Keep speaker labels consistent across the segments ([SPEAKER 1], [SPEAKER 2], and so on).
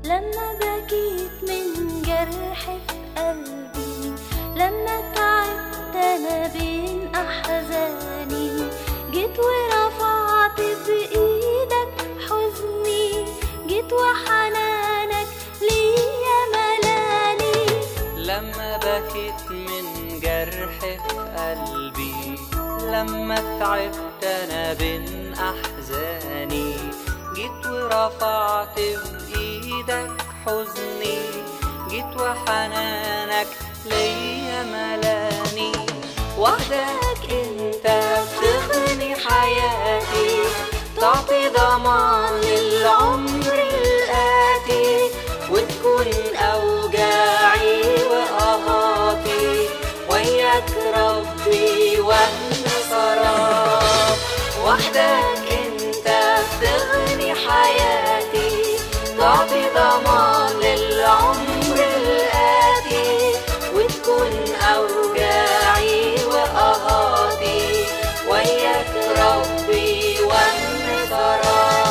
[SPEAKER 1] لما بكيت من جرح في قلبي، لما تعبت أنا بين أحزاني، جيت ورفعت بإيدك حزني، جيت وحنانك ليا ملاني.
[SPEAKER 2] لما بكيت من جرح في قلبي، لما تعبت أنا بين أحزاني، جيت ورفعت بإيدك حزني، جيت وحنانك ليا ملاني. وحدك انت بتغني حياتي، تعطي ضمان للعمر الآتي، وتكون أوجاعي وآهاتي وياك ربي والنصرات. وحدك انت بتغني حياتي، تعطي ضمان للعمر الآتي، وتكون أوجاعي وآهاتي وياك ربي والنصرات.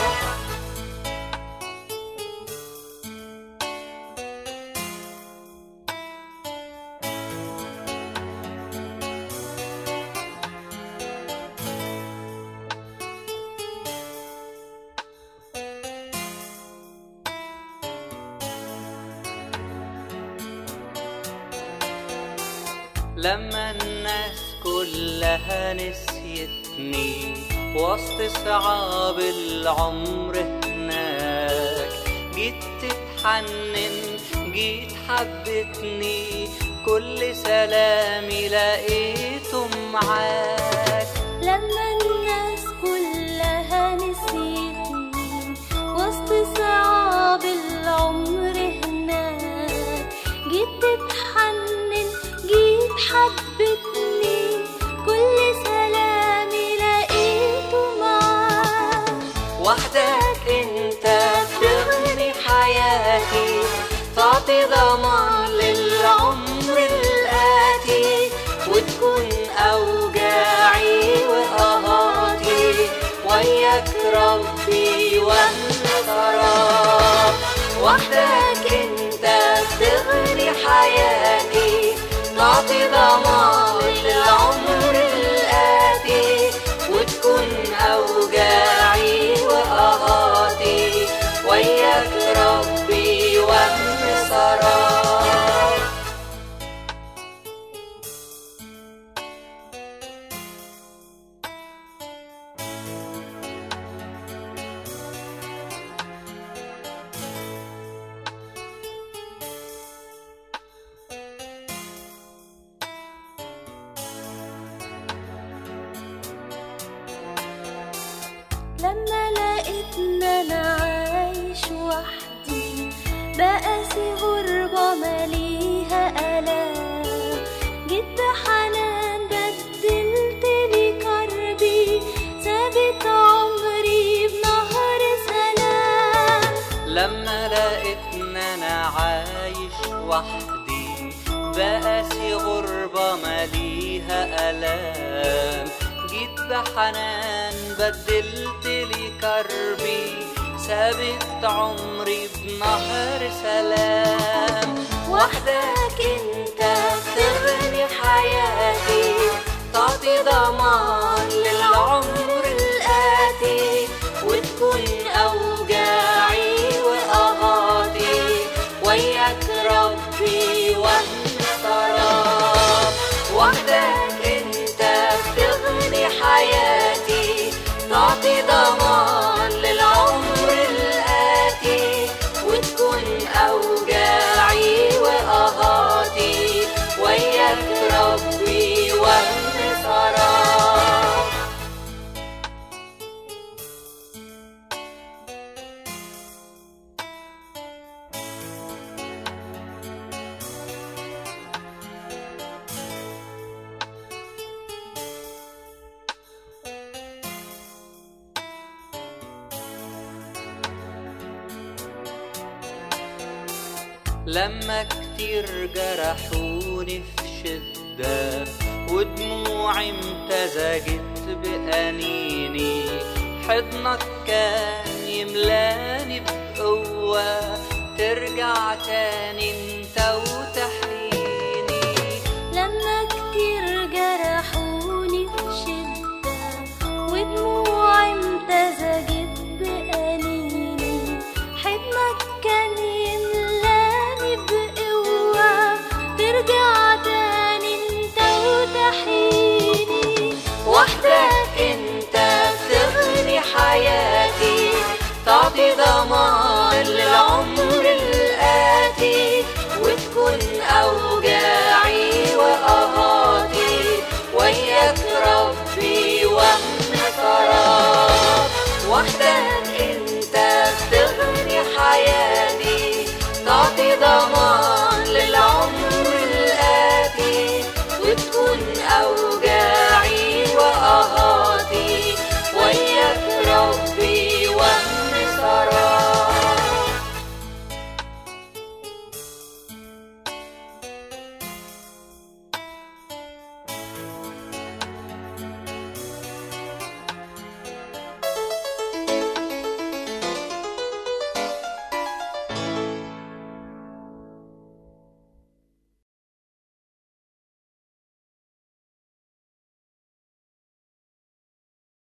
[SPEAKER 2] لما الناس كلها نسيتني وسط صعاب العمر هناك، جيت تتحنن جيت حبتني، كل سلامي لقيته معاك.
[SPEAKER 1] لما الناس كلها نسيتني وسط صعاب العمر هناك، جيت تتحنن جيت حبتني، كل سلامي لقيته معاك.
[SPEAKER 2] وحدك انت بتغني حياتي، تعطي ضمان للعمر الآتي، وتكون أوجاعي وآهاتي وياك ربي والنصرات. وحدك انت بتغني حياتي، تعطي ضمان للعمر الآتي، وتكون أوجاعي وآهاتي وياك ربي والنصرات.
[SPEAKER 1] لما لقيت إن أنا عايش وحدي، بقاسي غربة مليها آلام، جيت بحنان بدلت لي كربي، سابت عمري بنهر سلام.
[SPEAKER 2] لما لقيت إن أنا عايش وحدي، بقاسي غربة مليها آلام، جيت بحنان بدلت لي كربي، سابت عمري بنهر سلام.
[SPEAKER 1] وحدك انت بتغني حياتي، تعطي ضمان للعمر الآتي، وتكون أوجاعي وآهاتي وياك ربي والنصرات. وحدك انت بتغني حياتي، تعطي ضمان للعمر الآتي، وتكون أوجاعي وآهاتي وياك ربي والنصرات.
[SPEAKER 2] لما كتير جرحوني في شدة ودموعي امتزجت بأنيني، حضنك كان تملاني بقوة، ترجع تاني انت وتحييني.
[SPEAKER 1] لما كتير جرحوني في شدة ودموعي امتزجت بأنيني، حضنك كان يملاني بقوة، ترجع تاني انت وتحييني. وحدك انت بتغني حياتي، تعطي ضمان للعمر الآتي، وتكون أوجاعي وآهاتي وياك ربي وهم فراغ. وحدك